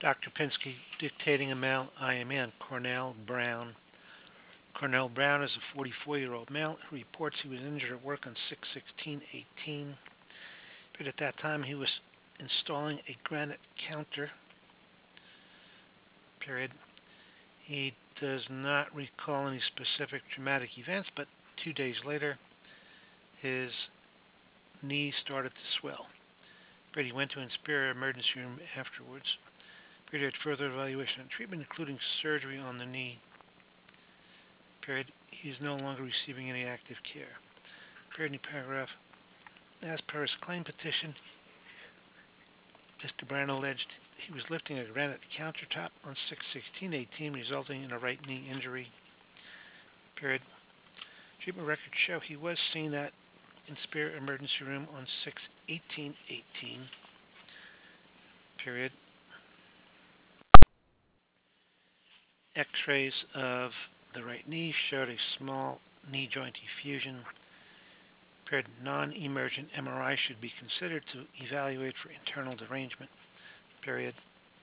Dr. Pinsky dictating a male IMN, Cornell Brown. Cornell Brown is a 44-year-old male who reports he was injured at work on 6/16/18. But at that time he was installing a granite counter. Period. He does not recall any specific traumatic events, but 2 days later his knee started to swell. Brady went to Inspira emergency room afterwards. Brady had further evaluation and treatment, including surgery on the knee. Period. He is no longer receiving any active care. Period. New paragraph. As per his claim petition, Mr. Brown alleged he was lifting a granite countertop on 6/16/18, resulting in a right knee injury. Period. Treatment records show he was seen at Inspira emergency room on 6/18/18. Period. X-rays of the right knee showed a small knee joint effusion. Period. Non-emergent MRI should be considered to evaluate for internal derangement. Period.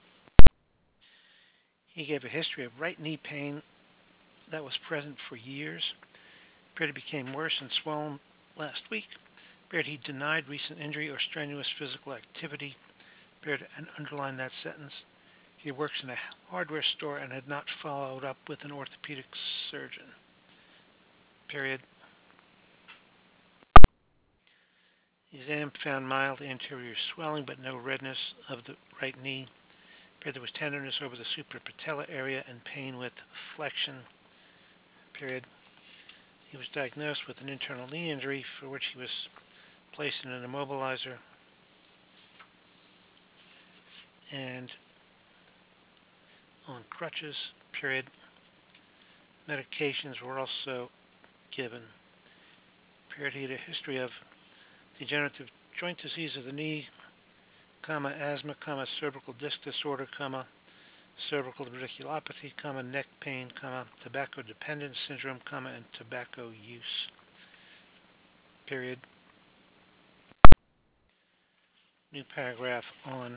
He gave a history of right knee pain that was present for years. Period. It became worse and swollen last week. Period. He denied recent injury or strenuous physical activity. Period. And underlined that sentence. He works in a hardware store and had not followed up with an orthopedic surgeon. Period. Exam found mild anterior swelling but no redness of the right knee. Period. There was tenderness over the suprapatellar area and pain with flexion. Period. He was diagnosed with an internal knee injury for which he was placed in an immobilizer and on crutches. Period. Medications were also given. Period. He had a history of degenerative joint disease of the knee, asthma, cervical disc disorder, cervical radiculopathy, neck pain, tobacco dependence syndrome, and tobacco use. Period. New paragraph on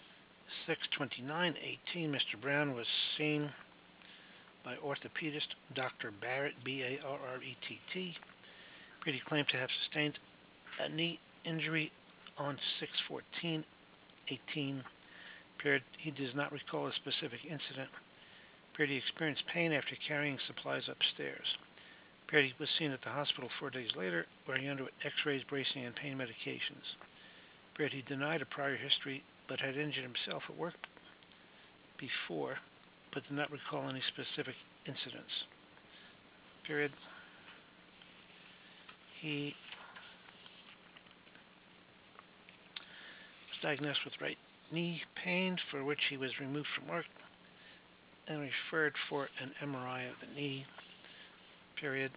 6/29/18. Mr. Brown was seen by orthopedist Dr. Barrett, Barrett. Brady claimed to have sustained a knee injury on 6/14/18. Period. He does not recall a specific incident. Period. He experienced pain after carrying supplies upstairs. Period. He was seen at the hospital 4 days later, where he underwent x-rays, bracing, and pain medications. Period. He denied a prior history, but had injured himself at work before, but did not recall any specific incidents. Period. He was diagnosed with right knee pain, for which he was removed from work and referred for an MRI of the knee. Period.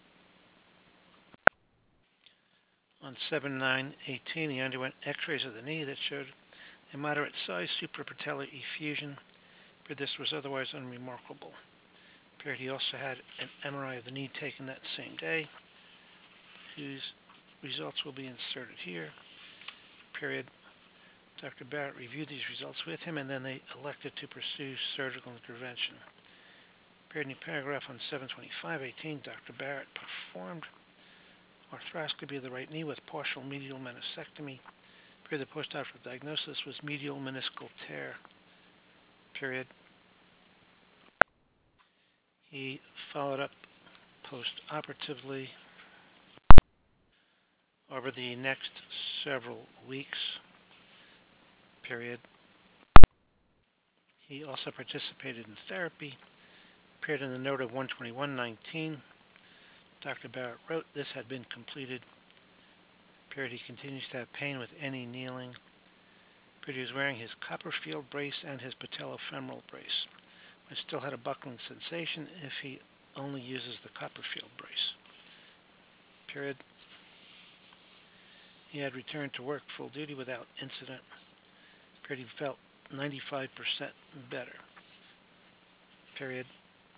On 7/9/18, he underwent x-rays of the knee that showed a moderate-sized suprapatellar effusion, but this was otherwise unremarkable. Period. He also had an MRI of the knee taken that same day, whose results will be inserted here. Period. Dr. Barrett reviewed these results with him, and then they elected to pursue surgical intervention. Period. New paragraph on 7/25/18. Dr. Barrett performed arthroscopy of the right knee with partial medial meniscectomy. Period. The post-operative diagnosis was medial meniscal tear. Period. He followed up post-operatively over the next several weeks. Period. He also participated in therapy. Period. In the note of 1/21/19, Dr. Barrett wrote this had been completed. Period. He continues to have pain with any kneeling. Period. He was wearing his Copperfield brace and his patellofemoral brace, but still had a buckling sensation if he only uses the Copperfield brace. Period. He had returned to work full duty without incident. Period. He felt 95% better. Period.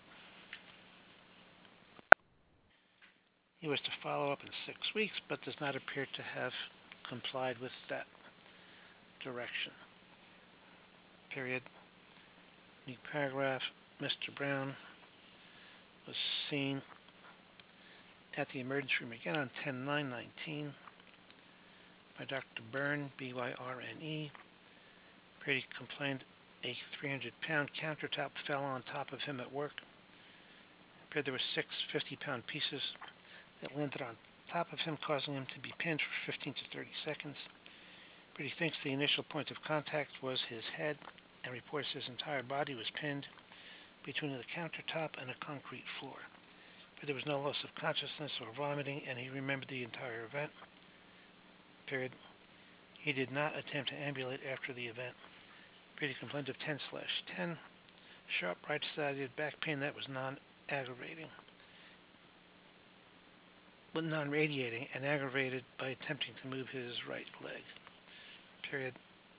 He was to follow up in 6 weeks, but does not appear to have complied with that direction. Period. New paragraph. Mr. Brown was seen at the emergency room again on 10/9/19 by Dr. Byrne, B-Y-R-N-E. Brady complained a 300-pound countertop fell on top of him at work. Appeared there were 6 50-pound pieces that landed on top of him, causing him to be pinned for 15 to 30 seconds. Brady thinks the initial point of contact was his head and reports his entire body was pinned between the countertop and a concrete floor. But there was no loss of consciousness or vomiting, and he remembered the entire event. Period. He did not attempt to ambulate after the event. Brady complained of 10/10, sharp right-sided back pain that was non-radiating and aggravated by attempting to move his right leg. Period.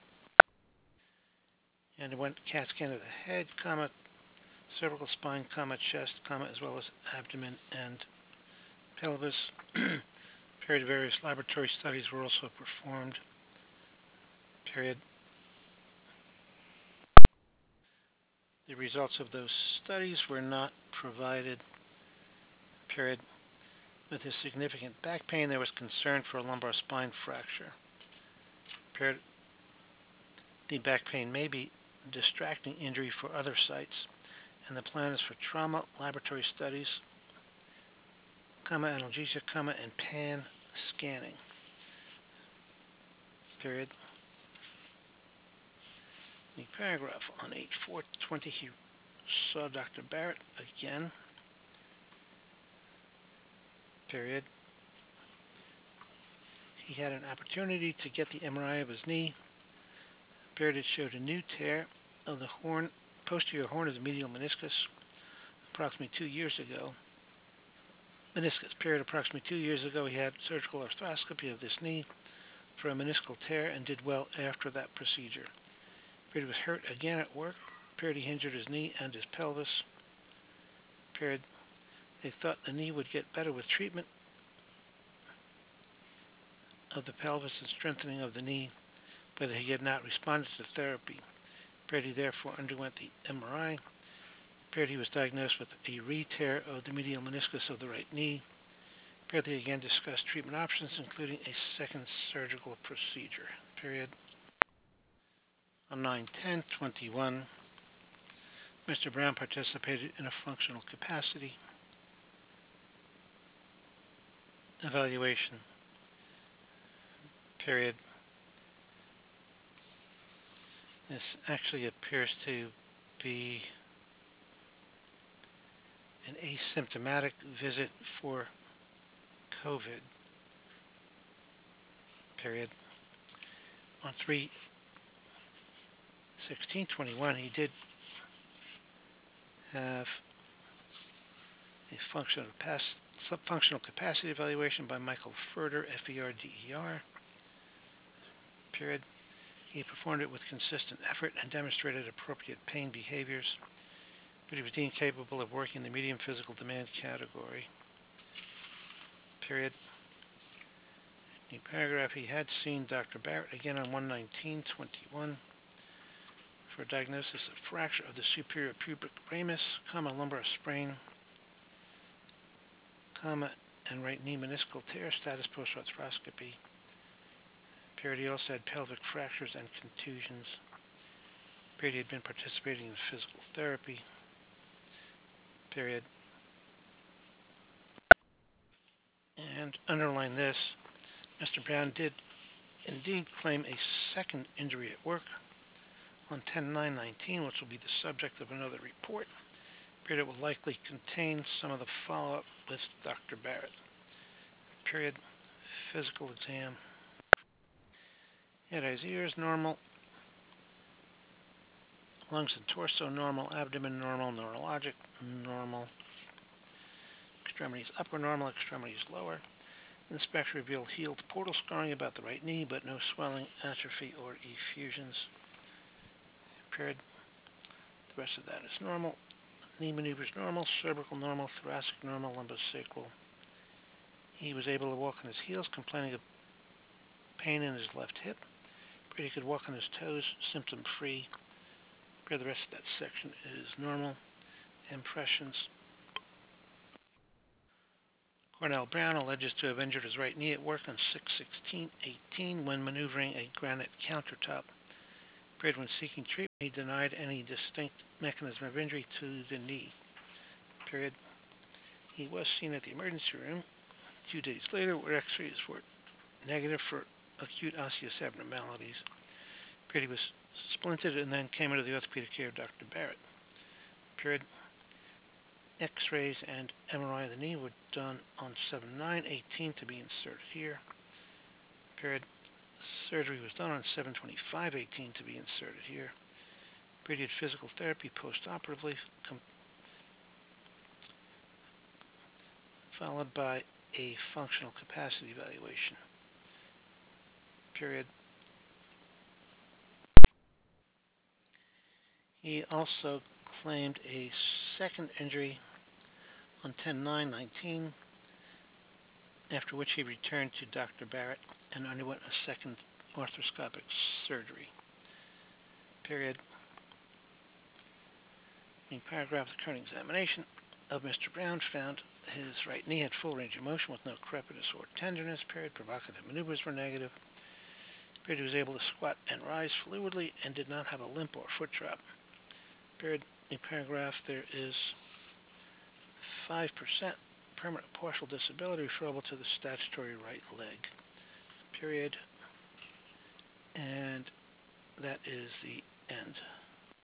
And it went CAT scan of the head, cervical spine, chest, as well as abdomen and pelvis. Period. Various laboratory studies were also performed. Period. The results of those studies were not provided. Period. With his significant back pain, there was concern for a lumbar spine fracture. Period. The back pain may be a distracting injury for other sites, and the plan is for trauma laboratory studies, analgesia, and pan scanning. Period. The paragraph on 8/4/20, he saw Dr. Barrett again. Period. He had an opportunity to get the MRI of his knee. Period. It showed a new tear of the posterior horn of the medial meniscus approximately 2 years ago. Approximately 2 years ago, he had surgical arthroscopy of this knee for a meniscal tear and did well after that procedure. Period. Was hurt again at work. Period. He injured his knee and his pelvis. Period. They thought the knee would get better with treatment of the pelvis and strengthening of the knee, but he had not responded to therapy. Period. He therefore underwent the MRI. Period. He was diagnosed with a re-tear of the medial meniscus of the right knee. Period. They again discussed treatment options, including a second surgical procedure. Period. On 9/10/21, Mr. Brown participated in a functional capacity evaluation. Period. This actually appears to be an asymptomatic visit for COVID. Period. On 3/16/21, he did have a functional capacity evaluation by Michael Ferder, Ferder. Period. He performed it with consistent effort and demonstrated appropriate pain behaviors, but he was deemed capable of working in the medium physical demand category. Period. New paragraph. He had seen Dr. Barrett again on 1/19/21 for a diagnosis of fracture of the superior pubic ramus, lumbar sprain, and right knee meniscal tear, status post-arthroscopy. Period. He also had pelvic fractures and contusions. Period. He had been participating in physical therapy. Period. And underline this, Mr. Brown did indeed claim a second injury at work on 10/9/19, which will be the subject of another report. Period. It will likely contain some of the follow-up with Dr. Barrett. Period. Physical exam. He had his ears normal, lungs and torso normal, abdomen normal, neurologic normal, extremities upper normal, extremities lower. Inspection revealed healed portal scarring about the right knee, but no swelling, atrophy, or effusions. Period. The rest of that is normal. Knee maneuvers normal, cervical normal, thoracic normal, lumbosacral. He was able to walk on his heels, complaining of pain in his left hip. But he could walk on his toes, symptom-free. Period. The rest of that section is normal. Impressions. Cornell Brown alleges to have injured his right knee at work on 6/16/18 when maneuvering a granite countertop. Period. When seeking treatment, he denied any distinct mechanism of injury to the knee. Period. He was seen at the emergency room 2 days later, where x-rays were negative for acute osseous abnormalities. Period. He was splinted and then came into the orthopedic care of Dr. Barrett. Period. X-rays and MRI of the knee were done on 7/9/18 to be inserted here. Period. Surgery was done on 7/25/18 to be inserted here. Period. Physical therapy post-operatively, followed by a functional capacity evaluation. Period. He also claimed a second injury on 10/9/19, after which he returned to Dr. Barrett and underwent a second arthroscopic surgery. Period. In paragraph, the current examination of Mr. Brown found his right knee had full range of motion with no crepitus or tenderness. Period. Provocative maneuvers were negative. Period. He was able to squat and rise fluidly and did not have a limp or foot drop. Period. In paragraph, there is 5% permanent partial disability referable to the statutory right leg. Period. And that is the end.